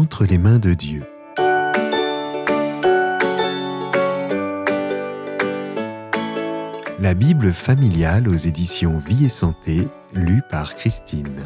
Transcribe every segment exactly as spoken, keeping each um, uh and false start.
entre les mains de Dieu. La Bible familiale aux éditions Vie et Santé, lue par Christine.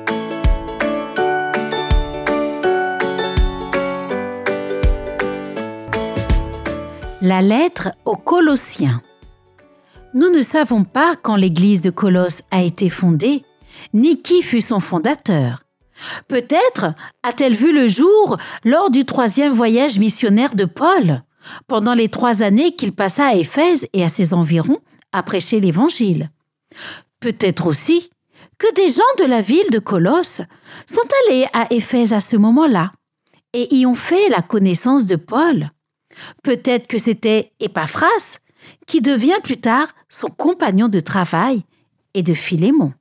La lettre aux Colossiens. Nous ne savons pas quand l'église de Colosse a été fondée, ni qui fut son fondateur. Peut-être a-t-elle vu le jour lors du troisième voyage missionnaire de Paul, pendant les trois années qu'il passa à Éphèse et à ses environs à prêcher l'Évangile. Peut-être aussi que des gens de la ville de Colosse sont allés à Éphèse à ce moment-là et y ont fait la connaissance de Paul. Peut-être que c'était Épaphras qui devient plus tard son compagnon de travail et de Philémon.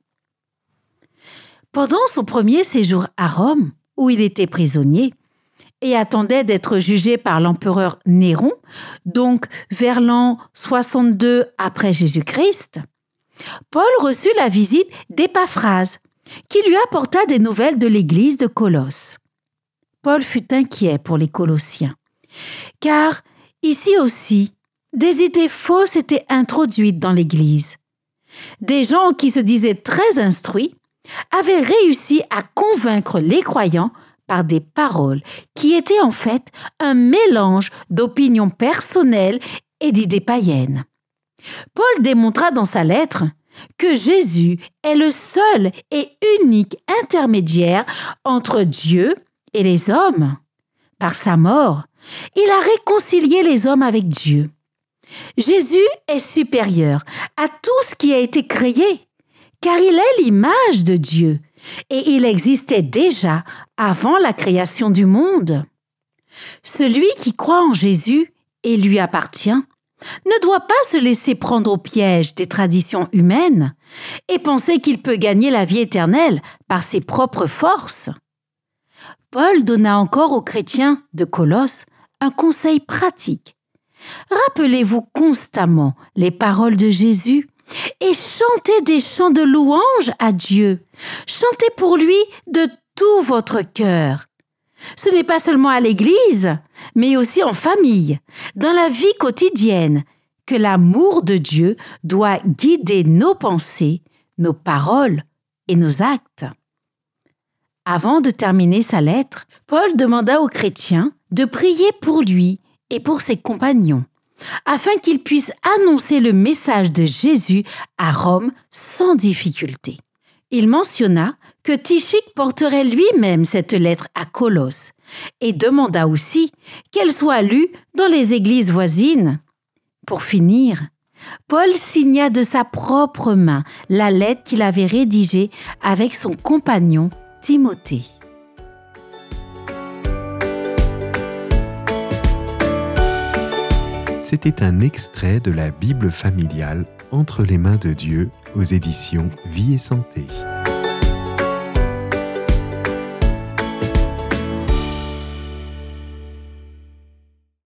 Pendant son premier séjour à Rome, où il était prisonnier et attendait d'être jugé par l'empereur Néron, donc vers l'an soixante-deux après Jésus-Christ, Paul reçut la visite d'Épaphras, qui lui apporta des nouvelles de l'église de Colosse. Paul fut inquiet pour les Colossiens, car ici aussi, des idées fausses étaient introduites dans l'église. Des gens qui se disaient très instruits avaient réussi à convaincre les croyants par des paroles qui étaient en fait un mélange d'opinions personnelles et d'idées païennes. Paul démontra dans sa lettre que Jésus est le seul et unique intermédiaire entre Dieu et les hommes. Par sa mort, il a réconcilié les hommes avec Dieu. Jésus est supérieur à tout ce qui a été créé, car il est l'image de Dieu et il existait déjà avant la création du monde. Celui qui croit en Jésus et lui appartient ne doit pas se laisser prendre au piège des traditions humaines et penser qu'il peut gagner la vie éternelle par ses propres forces. Paul donna encore aux chrétiens de Colosse un conseil pratique. Rappelez-vous constamment les paroles de Jésus et chantez des chants de louange à Dieu. Chantez pour lui de tout votre cœur. Ce n'est pas seulement à l'église, mais aussi en famille, dans la vie quotidienne, que l'amour de Dieu doit guider nos pensées, nos paroles et nos actes. Avant de terminer sa lettre, Paul demanda aux chrétiens de prier pour lui et pour ses compagnons, afin qu'ils puissent annoncer le message de Jésus à Rome sans difficulté. Il mentionna que Tychik porterait lui-même cette lettre à Colosse et demanda aussi qu'elle soit lue dans les églises voisines. Pour finir, Paul signa de sa propre main la lettre qu'il avait rédigée avec son compagnon Timothée. C'était un extrait de la Bible familiale entre les mains de Dieu aux éditions Vie et Santé.